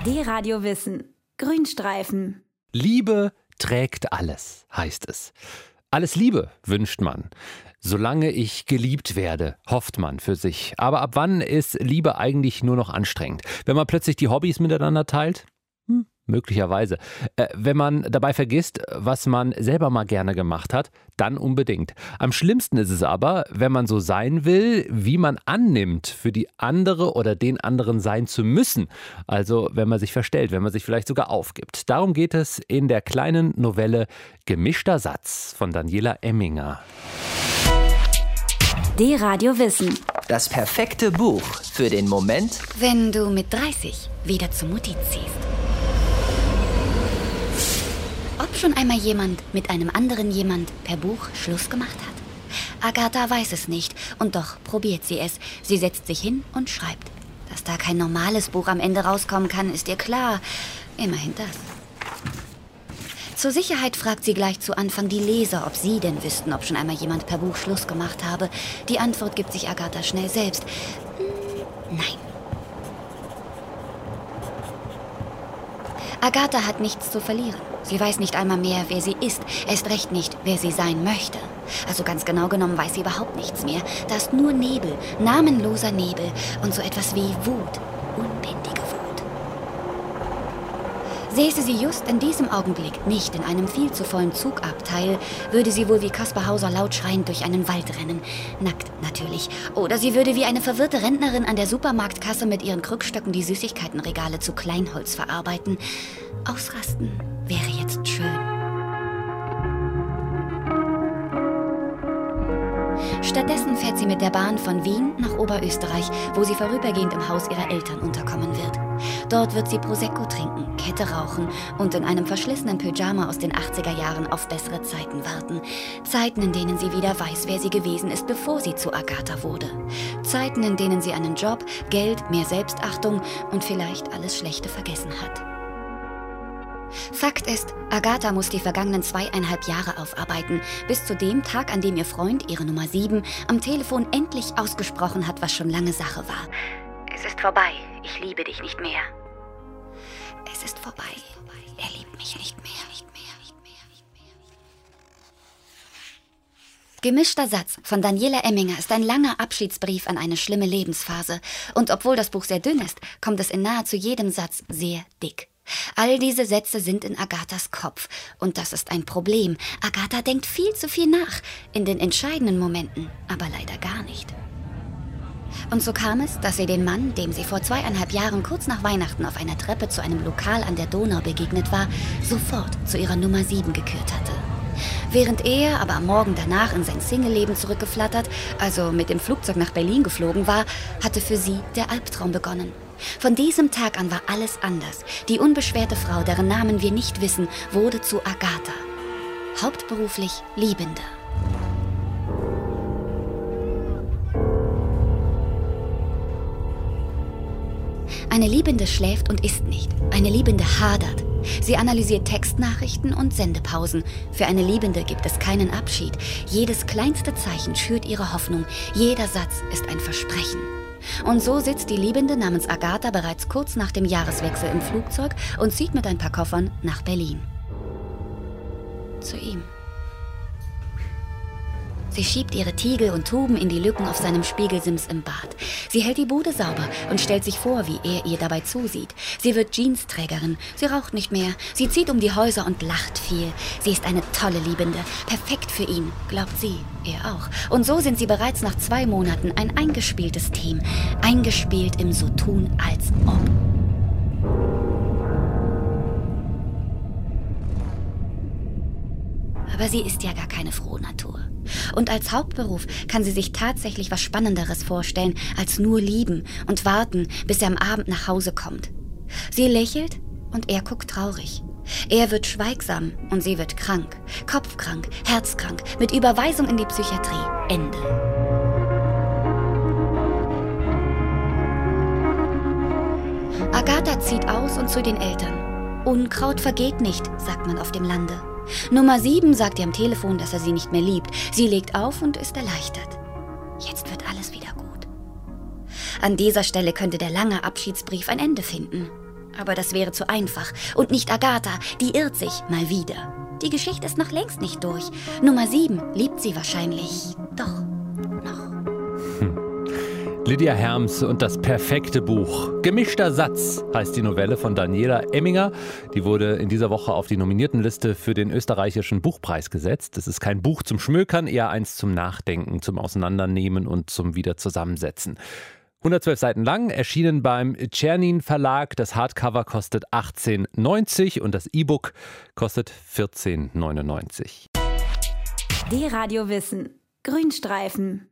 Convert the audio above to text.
D-Radio Wissen. Grünstreifen. Liebe trägt alles, heißt es. Alles Liebe wünscht man. Solange ich geliebt werde, hofft man für sich. Aber ab wann ist Liebe eigentlich nur noch anstrengend? Wenn man plötzlich die Hobbys miteinander teilt? Möglicherweise. Wenn man dabei vergisst, was man selber mal gerne gemacht hat, dann unbedingt. Am schlimmsten ist es aber, wenn man so sein will, wie man annimmt, für die andere oder den anderen sein zu müssen. Also wenn man sich verstellt, wenn man sich vielleicht sogar aufgibt. Darum geht es in der kleinen Novelle Gemischter Satz von Daniela Emminger. D-Radio Wissen. Das perfekte Buch für den Moment, wenn du mit 30 wieder zu Mutti ziehst. Ob schon einmal jemand mit einem anderen jemand per Buch Schluss gemacht hat? Agatha weiß es nicht und doch probiert sie es. Sie setzt sich hin und schreibt. Dass da kein normales Buch am Ende rauskommen kann, ist ihr klar. Immerhin das. Zur Sicherheit fragt sie gleich zu Anfang die Leser, ob sie denn wüssten, ob schon einmal jemand per Buch Schluss gemacht habe. Die Antwort gibt sich Agatha schnell selbst. Nein. Agatha hat nichts zu verlieren. Sie weiß nicht einmal mehr, wer sie ist, erst recht nicht, wer sie sein möchte. Also ganz genau genommen weiß sie überhaupt nichts mehr. Da ist nur Nebel, namenloser Nebel und so etwas wie Wut, unbändige Wut. Säße sie just in diesem Augenblick nicht in einem viel zu vollen Zugabteil, würde sie wohl wie Kaspar Hauser laut schreiend durch einen Wald rennen. Nackt natürlich. Oder sie würde wie eine verwirrte Rentnerin an der Supermarktkasse mit ihren Krückstöcken die Süßigkeitenregale zu Kleinholz verarbeiten. Ausrasten wäre jetzt schön. Stattdessen fährt sie mit der Bahn von Wien nach Oberösterreich, wo sie vorübergehend im Haus ihrer Eltern unterkommen wird. Dort wird sie Prosecco trinken, Kette rauchen und in einem verschlissenen Pyjama aus den 80er Jahren auf bessere Zeiten warten. Zeiten, in denen sie wieder weiß, wer sie gewesen ist, bevor sie zu Agatha wurde. Zeiten, in denen sie einen Job, Geld, mehr Selbstachtung und vielleicht alles Schlechte vergessen hat. Fakt ist, Agatha muss die vergangenen 2,5 Jahre aufarbeiten, bis zu dem Tag, an dem ihr Freund, ihre Nummer 7, am Telefon endlich ausgesprochen hat, was schon lange Sache war. Es ist vorbei, ich liebe dich nicht mehr. Es ist vorbei, er liebt mich nicht mehr. Gemischter Satz von Daniela Emminger ist ein langer Abschiedsbrief an eine schlimme Lebensphase. Und obwohl das Buch sehr dünn ist, kommt es in nahezu jedem Satz sehr dick. All diese Sätze sind in Agathas Kopf. Und das ist ein Problem. Agatha denkt viel zu viel nach. In den entscheidenden Momenten, aber leider gar nicht. Und so kam es, dass sie den Mann, dem sie vor 2,5 Jahren kurz nach Weihnachten auf einer Treppe zu einem Lokal an der Donau begegnet war, sofort zu ihrer Nummer 7 gekürt hatte. Während er aber am Morgen danach in sein Single-Leben zurückgeflattert, also mit dem Flugzeug nach Berlin geflogen war, hatte für sie der Albtraum begonnen. Von diesem Tag an war alles anders. Die unbeschwerte Frau, deren Namen wir nicht wissen, wurde zu Agatha. Hauptberuflich Liebende. Eine Liebende schläft und isst nicht. Eine Liebende hadert. Sie analysiert Textnachrichten und Sendepausen. Für eine Liebende gibt es keinen Abschied. Jedes kleinste Zeichen schürt ihre Hoffnung. Jeder Satz ist ein Versprechen. Und so sitzt die Liebende namens Agatha bereits kurz nach dem Jahreswechsel im Flugzeug und zieht mit ein paar Koffern nach Berlin. Zu ihm. Sie schiebt ihre Tiegel und Tuben in die Lücken auf seinem Spiegelsims im Bad. Sie hält die Bude sauber und stellt sich vor, wie er ihr dabei zusieht. Sie wird Jeansträgerin, sie raucht nicht mehr, sie zieht um die Häuser und lacht viel. Sie ist eine tolle Liebende, perfekt für ihn, glaubt sie, er auch. Und so sind sie bereits nach 2 Monaten ein eingespieltes Team, eingespielt im so tun als ob. Aber sie ist ja gar keine frohe Natur. Und als Hauptberuf kann sie sich tatsächlich was Spannenderes vorstellen, als nur lieben und warten, bis er am Abend nach Hause kommt. Sie lächelt und er guckt traurig. Er wird schweigsam und sie wird krank. Kopfkrank, herzkrank, mit Überweisung in die Psychiatrie. Ende. Agatha zieht aus und zu den Eltern. Unkraut vergeht nicht, sagt man auf dem Lande. Nummer 7 sagt ihr am Telefon, dass er sie nicht mehr liebt. Sie legt auf und ist erleichtert. Jetzt wird alles wieder gut. An dieser Stelle könnte der lange Abschiedsbrief ein Ende finden. Aber das wäre zu einfach. Und nicht Agatha, die irrt sich mal wieder. Die Geschichte ist noch längst nicht durch. Nummer 7 liebt sie wahrscheinlich doch noch. Lydia Herms und das perfekte Buch. Gemischter Satz heißt die Novelle von Daniela Emminger. Die wurde in dieser Woche auf die Nominiertenliste für den österreichischen Buchpreis gesetzt. Es ist kein Buch zum Schmökern, eher eins zum Nachdenken, zum Auseinandernehmen und zum Wiederzusammensetzen. 112 Seiten lang, erschienen beim Czernin Verlag. Das Hardcover kostet 18,90 und das E-Book kostet 14,99. Die Radio Wissen. Grünstreifen.